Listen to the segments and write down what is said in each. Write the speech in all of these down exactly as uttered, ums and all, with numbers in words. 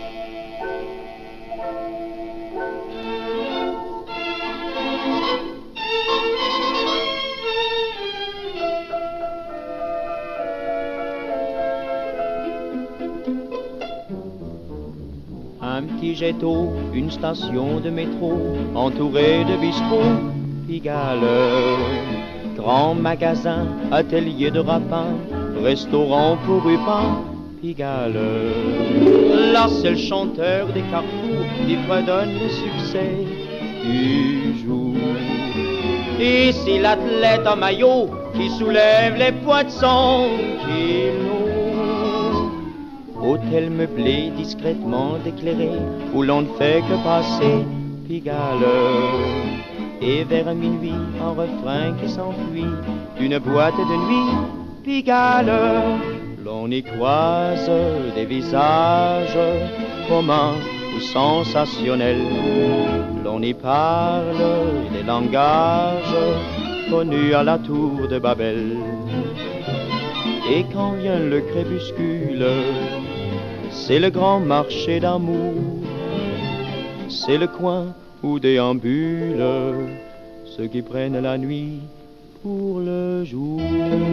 Un petit jet d'eau, une station de métro, entourée de bistrots, Pigalle. Grand magasin, atelier de rapin, restaurant pour Rupin, Pigalle. Là c'est le chanteur des carrefours qui fredonne le succès du jour. Ici l'athlète en maillot qui soulève les poids de cent kilos. Hôtel meublé, discrètement éclairé, où l'on ne fait que passer, Pigalle. Et vers minuit, un refrain qui s'enfuit d'une boîte de nuit, Pigalle. L'on y croise des visages communs ou sensationnels. L'on y parle des langages connus à la tour de Babel. Et quand vient le crépuscule, c'est le grand marché d'amour, c'est le coin où déambulent ceux qui prennent la nuit pour le jour.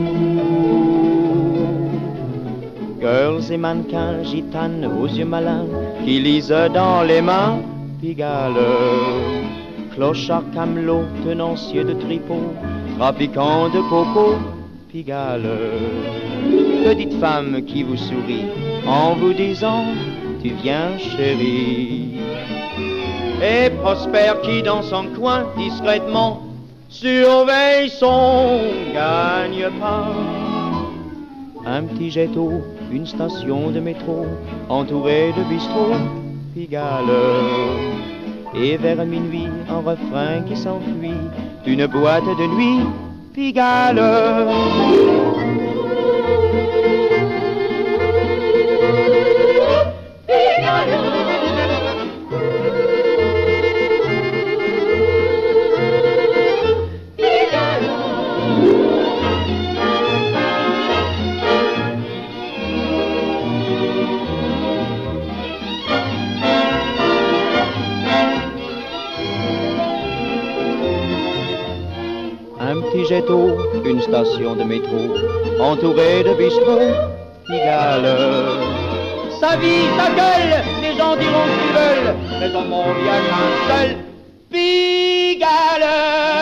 Girls et mannequins, gitanes aux yeux malins, qui lisent dans les mains, Pigalle. Clochards camelots, tenanciers de tripots, trafiquants de coco, Pigalle. Petite femme qui vous sourit en vous disant tu viens chérie. Et Prosper qui dans son coin discrètement surveille son gagne-pain. Un petit jet d'eau, une station de métro entourée de bistrots, Pigalle. Et vers minuit un refrain qui s'enfuit d'une boîte de nuit, Pigalle. Un petit jet d'eau, une station de métro, entourée de bistrots, Pigalle. Sa vie, sa gueule, les gens diront ce qu'ils veulent, mais en mon bien qu'un seul, Pigalle.